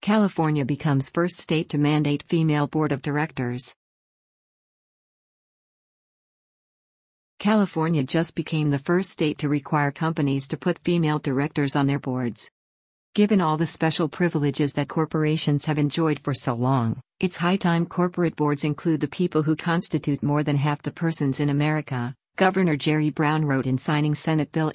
California becomes first state to mandate female board of directors. California just became the first state to require companies to put female directors on their boards. Given all the special privileges that corporations have enjoyed for so long, it's high time corporate boards include the people who constitute more than half the persons in America, Governor Jerry Brown wrote in signing Senate Bill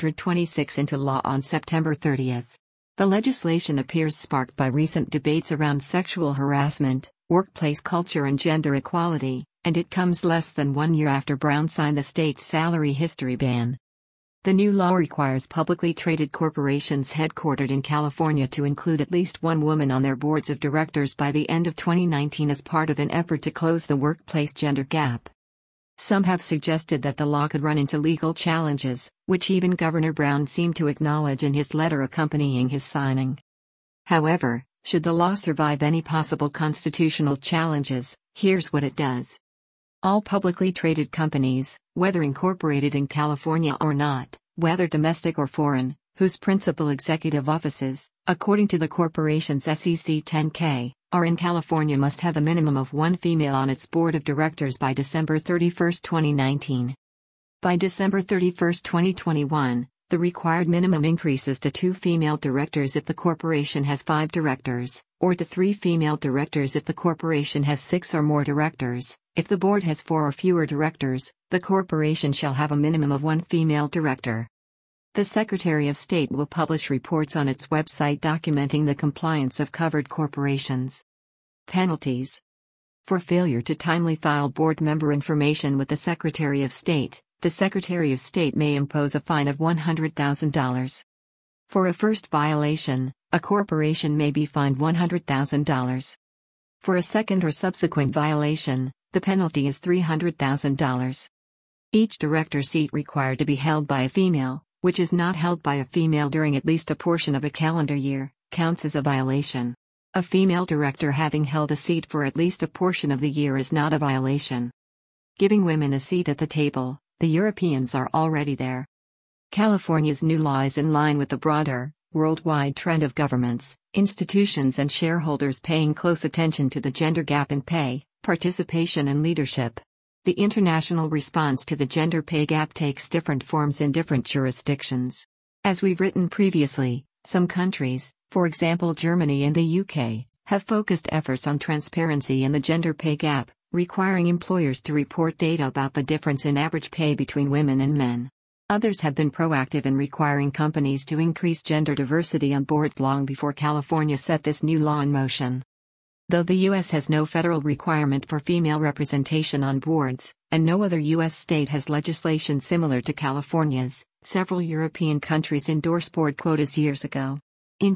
826 into law on September 30. The legislation appears sparked by recent debates around sexual harassment, workplace culture and gender equality, and it comes less than 1 year after Brown signed the state's salary history ban. The new law requires publicly traded corporations headquartered in California to include at least one woman on their boards of directors by the end of 2019 as part of an effort to close the workplace gender gap. Some have suggested that the law could run into legal challenges, which even Governor Brown seemed to acknowledge in his letter accompanying his signing. However, should the law survive any possible constitutional challenges, here's what it does. All publicly traded companies, whether incorporated in California or not, whether domestic or foreign, whose principal executive offices, according to the corporation's SEC 10-K, are in California must have a minimum of one female on its board of directors by December 31, 2019. By December 31, 2021, the required minimum increases to 2 female directors if the corporation has 5 directors, or to 3 female directors if the corporation has 6 or more directors. If the board has 4 or fewer directors, the corporation shall have a minimum of 1 female director. The Secretary of State will publish reports on its website documenting the compliance of covered corporations. Penalties. For failure to timely file board member information with the Secretary of State, the Secretary of State may impose a fine of $100,000. For a first violation, a corporation may be fined $100,000. For a second or subsequent violation, the penalty is $300,000. Each director seat required to be held by a female, which is not held by a female during at least a portion of a calendar year, counts as a violation. A female director having held a seat for at least a portion of the year is not a violation. Giving women a seat at the table, the Europeans are already there. California's new law is in line with the broader, worldwide trend of governments, institutions and shareholders paying close attention to the gender gap in pay, participation and leadership. The international response to the gender pay gap takes different forms in different jurisdictions. As we've written previously, some countries, for example Germany and the UK, have focused efforts on transparency in the gender pay gap, requiring employers to report data about the difference in average pay between women and men. Others have been proactive in requiring companies to increase gender diversity on boards long before California set this new law in motion. Though the U.S. has no federal requirement for female representation on boards, and no other U.S. state has legislation similar to California's, several European countries endorsed board quotas years ago. In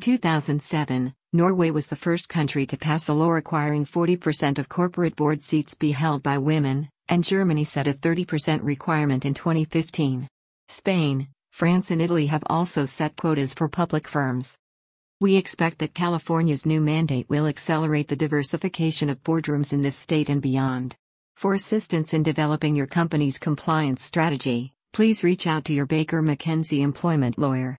2007, Norway was the first country to pass a law requiring 40% of corporate board seats be held by women, and Germany set a 30% requirement in 2015. Spain, France and Italy have also set quotas for public firms. We expect that California's new mandate will accelerate the diversification of boardrooms in this state and beyond. For assistance in developing your company's compliance strategy, please reach out to your Baker McKenzie employment lawyer.